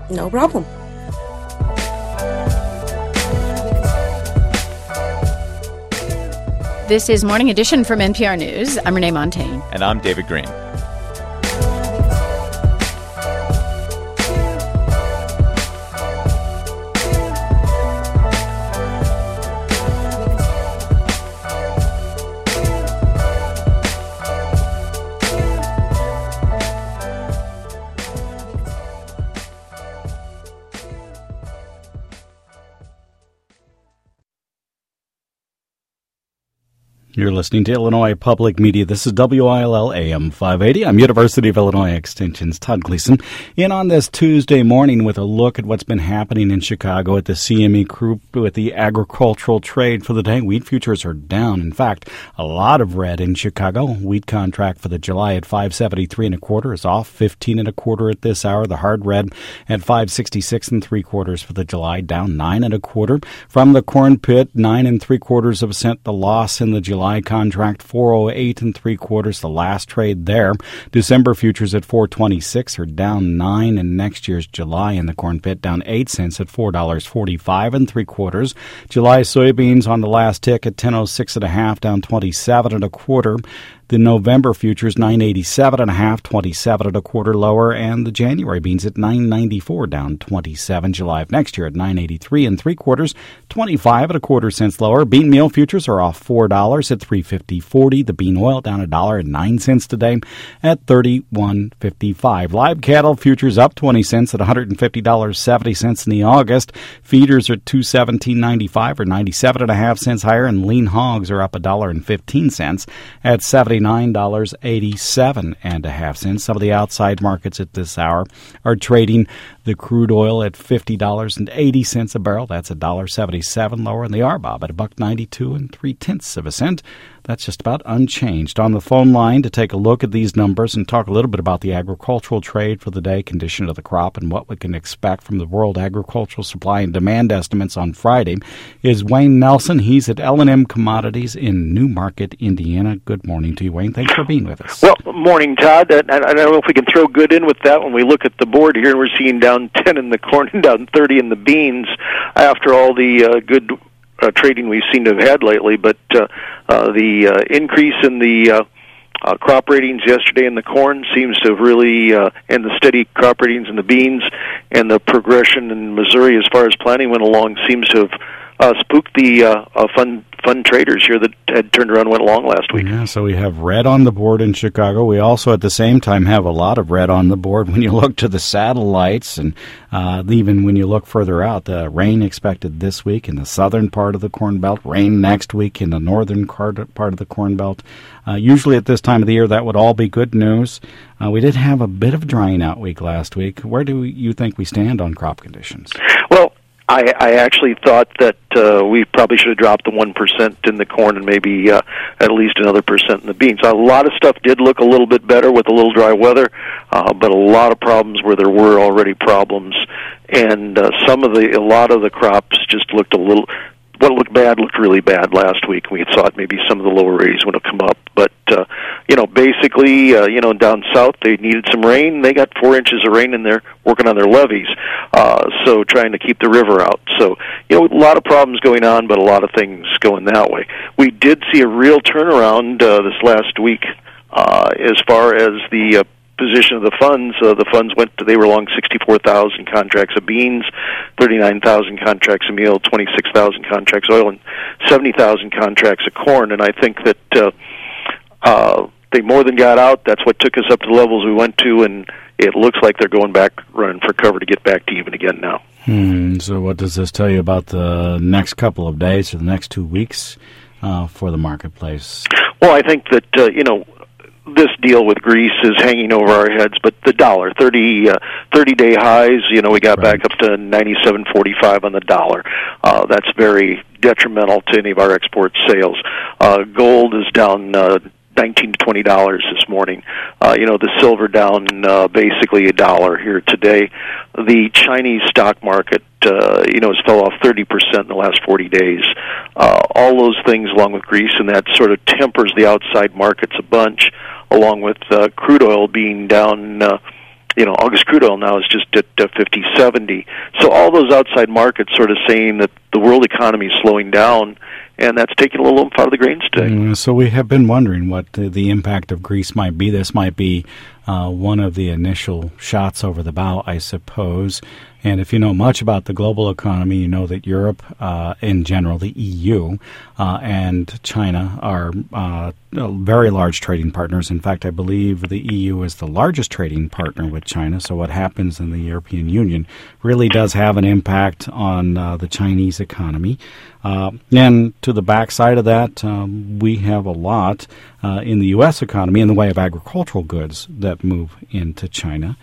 No problem. This is Morning Edition from NPR News. I'm Renee Montaigne. And I'm David Green. You're listening to Illinois Public Media. This is WILL AM 580. I'm University of Illinois Extension's Todd Gleason. In on this Tuesday morning with a look at what's been happening in Chicago at the CME Group with the agricultural trade for the day. Wheat futures are down. In fact, a lot of red in Chicago. Wheat contract for the July at 573 1/4 is off 15 1/4 at this hour. The hard red at 566 3/4 for the July, down 9 1/4. From the corn pit, 9 3/4 cent. The loss in the July contract, 408 3/4, the last trade there. December futures at 426 are down 9, and next year's July in the corn pit down 8 cents at $4.45 3/4. July soybeans on the last tick at 10.06 1/2, down 27 1/4. The November futures 987 1/2, 27 1/4 lower, and the January beans at 994, down 27. July of next year at 983 3/4, 25 1/4 cents lower. Bean meal futures are off $4 at 350.40. The bean oil down $1.09 today at 31.55. Live cattle futures up 20 cents at $150.70 in the August. Feeders are 217.95 or 97 1/2 cents higher, and lean hogs are up $1.15 at $79.87 1/2 cents. Some of the outside markets at this hour are trading the crude oil at $50.80 a barrel. That's $1.77 lower, and the RBOB at $1.92 3/10 cent. That's just about unchanged. On the phone line to take a look at these numbers and talk a little bit about the agricultural trade for the day, condition of the crop, and what we can expect from the World Agricultural Supply and Demand estimates on Friday is Wayne Nelson. He's at L&M Commodities in New Market, Indiana. Good morning to you, Wayne. Thanks for being with us. Well, morning, Todd. I don't know if we can throw good in with that when we look at the board here. We're seeing down 10 in the corn and down 30 in the beans after all the good trading we seem to have had lately, but the increase in the crop ratings yesterday in the corn seems to have really, and the steady crop ratings in the beans, and the progression in Missouri as far as planting went along seems to have spooked the fund traders here that had turned around and went long last week. Yeah, so we have red on the board in Chicago. We also, at the same time, have a lot of red on the board when you look to the satellites, and even when you look further out. The rain expected this week in the southern part of the Corn Belt, rain next week in the northern part of the Corn Belt. Usually at this time of the year, that would all be good news. We did have a bit of drying out week last week. Where do you think we stand on crop conditions? Well, I actually thought that we probably should have dropped the 1% in the corn and maybe at least another percent in the beans. A lot of stuff did look a little bit better with a little dry weather, but a lot of problems where there were already problems, and a lot of the crops just looked a little. What looked bad looked really bad last week. We thought maybe some of the lower ratings would have come up, but basically, down south they needed some rain. They got 4 inches of rain, and they're working on their levees, so trying to keep the river out. So a lot of problems going on, but a lot of things going that way. We did see a real turnaround this last week as far as the position of the funds. The funds they were long 64,000 contracts of beans, 39,000 contracts of meal, 26,000 contracts of oil, and 70,000 contracts of corn. And I think that they more than got out. That's what took us up to the levels we went to, and it looks like they're going back running for cover to get back to even again now. So what does this tell you about the next couple of days or the next 2 weeks for the marketplace? Well, I think that, this deal with Greece is hanging over our heads, but the dollar, 30-day highs, we got back up to 97.45 on the dollar. That's very detrimental to any of our export sales. Gold is down $19 to $20 this morning. The silver down basically $1 here today. The Chinese stock market, has fell off 30% in the last 40 days. All those things, along with Greece, and that sort of tempers the outside markets a bunch, along with crude oil being down August crude oil now is just at 50.70. So all those outside markets sort of saying that the world economy is slowing down, and that's taking a little oomph out of the grains today. So we have been wondering what the impact of Greece might be. This might be one of the initial shots over the bow, I suppose. And if you know much about the global economy, you know that Europe, in general, the EU, and China are very large trading partners. In fact, I believe the EU is the largest trading partner with China. So what happens in the European Union really does have an impact on the Chinese economy. And to the backside of that, we have a lot in the U.S. economy in the way of agricultural goods that move into China.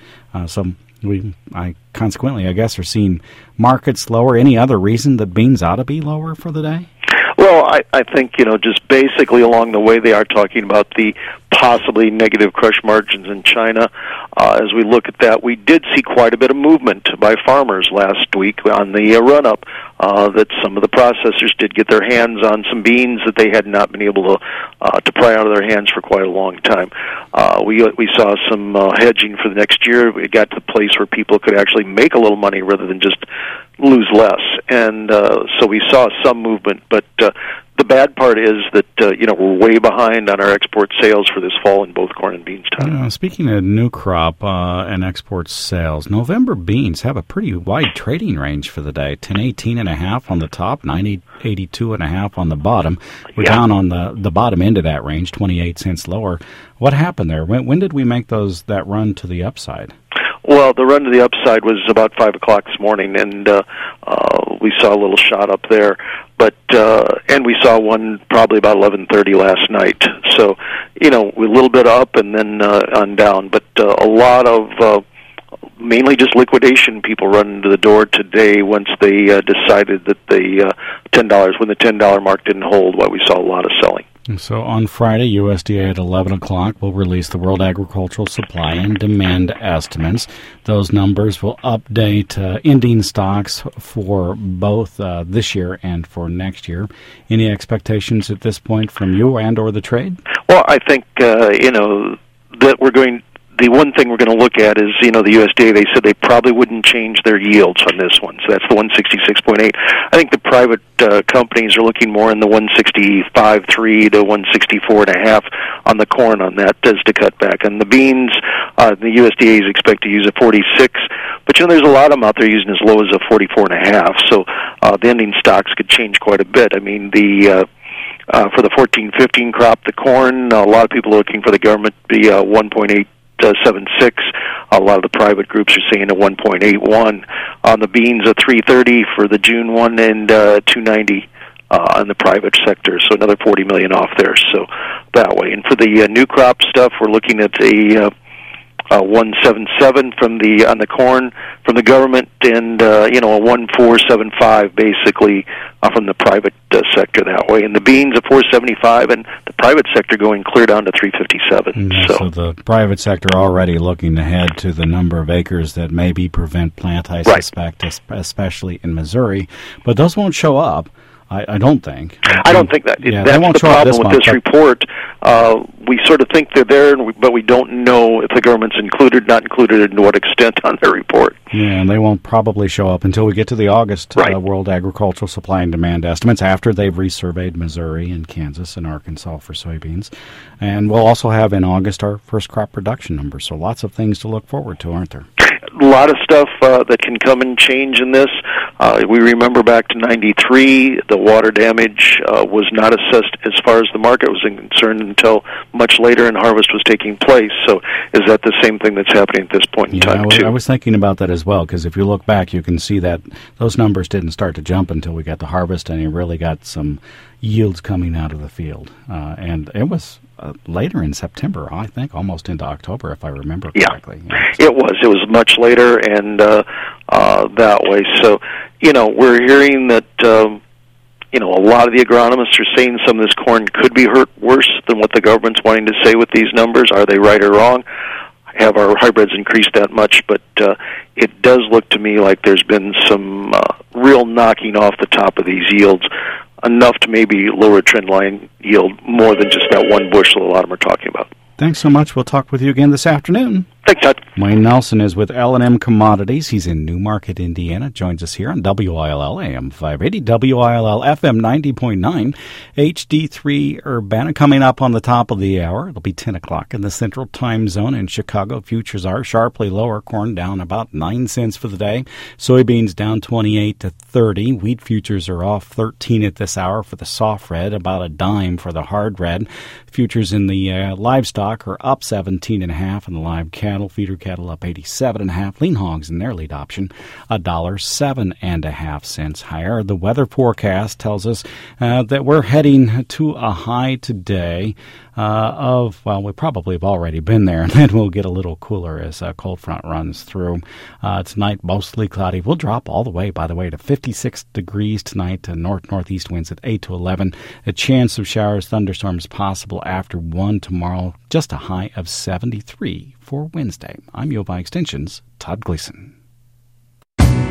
Consequently, I guess, are seeing markets lower. Any other reason that beans ought to be lower for the day? Well, I think, just basically along the way they are talking about the possibly negative crush margins in China. As we look at that, we did see quite a bit of movement by farmers last week on the run-up, that some of the processors did get their hands on some beans that they had not been able to pry out of their hands for quite a long time. We saw some hedging for the next year. It got to the place where people could actually make a little money rather than just lose less. And so we saw some movement, but the bad part is that we're way behind on our export sales for this fall in both corn and beans. Speaking of new crop and export sales, November beans have a pretty wide trading range for the day. 10.18.5 on the top, 9.82.5 on the bottom. We're down on the bottom end of that range, 28 cents lower. What happened there? When did we make that run to the upside? Well, the run to the upside was about 5 o'clock this morning, and we saw a little shot up there. But and we saw one probably about 11:30 last night. So, a little bit up and then on down. But a lot of mainly just liquidation people running to the door today once they decided that the $10, when the $10 mark didn't hold, why we saw a lot of selling. So on Friday, USDA at 11 o'clock will release the World Agricultural Supply and Demand estimates. Those numbers will update ending stocks for both this year and for next year. Any expectations at this point from you and or the trade? Well, I think, that we're going... The one thing we're going to look at is, the USDA, they said they probably wouldn't change their yields on this one. So that's the 166.8. I think the private companies are looking more in the 165.3 to 164.5 on the corn on that as to cut back. On the beans, the USDA's expect to use a 46. But, there's a lot of them out there using as low as a 44.5. So the ending stocks could change quite a bit. I mean, for the 14-15 crop, the corn, a lot of people are looking for the government to be 1.8. 7.6. A lot of the private groups are saying a 1.81. On the beans, a 3.30 for the June one and 2.90 on the private sector. So another 40 million off there. So that way. And for the new crop stuff, we're looking at a 1.77 on the corn from the government, and a 1.475 basically from the private sector that way. And the beans a 4.75, and the private sector going clear down to 3.57. So the private sector already looking ahead to the number of acres that maybe prevent plant, I suspect, especially in Missouri, but those won't show up. I don't think. I don't think that. That's the problem with this report. We sort of think they're there, but we don't know if the government's included, not included, and to what extent on their report. Yeah, and they won't probably show up until we get to the August World Agricultural Supply and Demand estimates after they've resurveyed Missouri and Kansas and Arkansas for soybeans. And we'll also have in August our first crop production numbers, so lots of things to look forward to, aren't there? A lot of stuff that can come and change in this. We remember back to 93, the water damage was not assessed as far as the market was concerned until much later and harvest was taking place. So is that the same thing that's happening at this point in time, too? I was thinking about that as well, because if you look back, you can see that those numbers didn't start to jump until we got the harvest, and you really got some yields coming out of the field. And it was later in September, I think, almost into October, if I remember correctly. Yeah, it was much later, and that way. So, we're hearing that, a lot of the agronomists are saying some of this corn could be hurt worse than what the government's wanting to say with these numbers. Are they right or wrong? Have our hybrids increased that much? But it does look to me like there's been some real knocking off the top of these yields, enough to maybe lower a trend line yield more than just that one bushel a lot of them are talking about. Thanks so much. We'll talk with you again this afternoon. Thanks, Todd. Wayne Nelson is with L&M Commodities. He's in Newmarket, Indiana. Joins us here on WILL AM 580, WILL FM 90.9, HD3 Urbana. Coming up on the top of the hour, it'll be 10 o'clock in the Central Time Zone in Chicago. Futures are sharply lower. Corn down about 9 cents for the day. Soybeans down 28 to 30. Wheat futures are off 13 at this hour for the soft red, about a dime for the hard red. Futures in the livestock are up 17.5 in the live cattle. Feeder cattle up 87.5. Lean hogs in their lead option $1.07.5 higher. The weather forecast tells us that we're heading to a high today we probably have already been there, and then we'll get a little cooler as a cold front runs through. Tonight, mostly cloudy. We'll drop all the way, by the way, to 56 degrees tonight. North-northeast winds at 8 to 11. A chance of showers, thunderstorms possible after 1 tomorrow. Just a high of 73 for Wednesday. I'm U of I Extension's Todd Gleason.